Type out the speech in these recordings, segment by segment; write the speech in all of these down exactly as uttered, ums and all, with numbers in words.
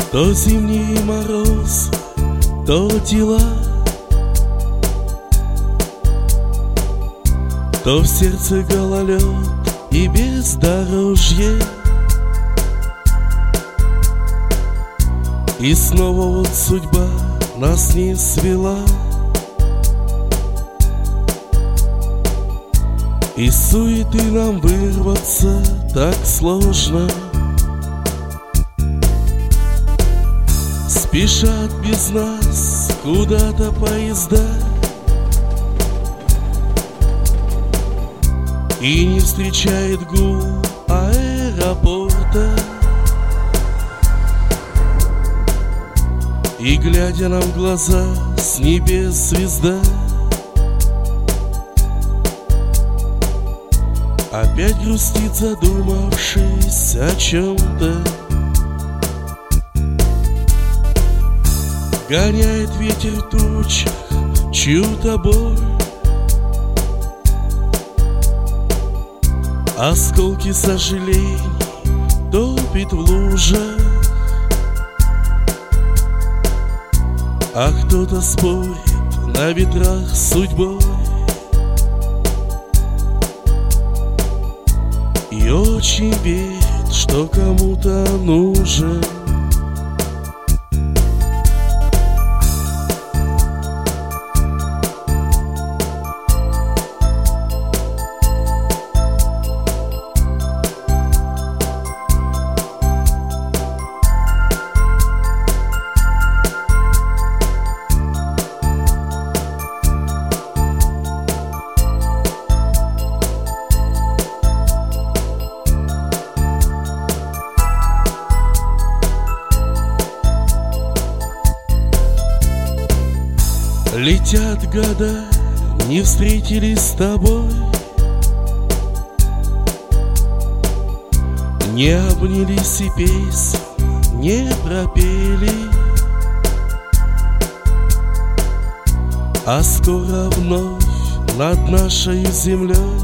То зимний мороз, то дела, то в сердце гололед и бездорожье. И снова вот судьба нас не свела, из суеты нам вырваться так сложно. Спешат без нас куда-то поезда, и не встречает гул аэропорта. И, глядя нам в глаза, с небес звезда опять грустит, задумавшись о чем-то. Гоняет ветер в тучах чью-то боль, осколки сожалений топит в лужах. А кто-то спорит на ветрах с судьбой и очень верит, что кому-то нужен. Летят года, не встретились с тобой, не обнялись и песен не пропели. А скоро вновь над нашей землей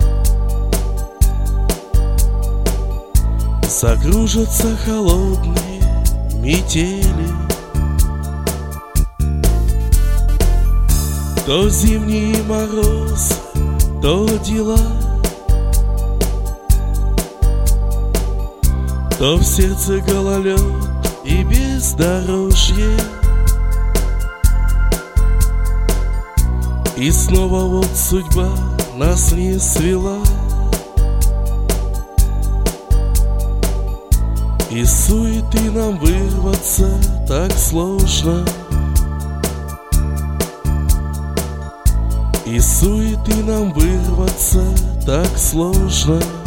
закружатся холодные метели. То зимний мороз, то дела, то в сердце гололед и бездорожье. И снова вот судьба нас не свела, из суеты нам вырваться так сложно. Из суеты нам вырваться так сложно.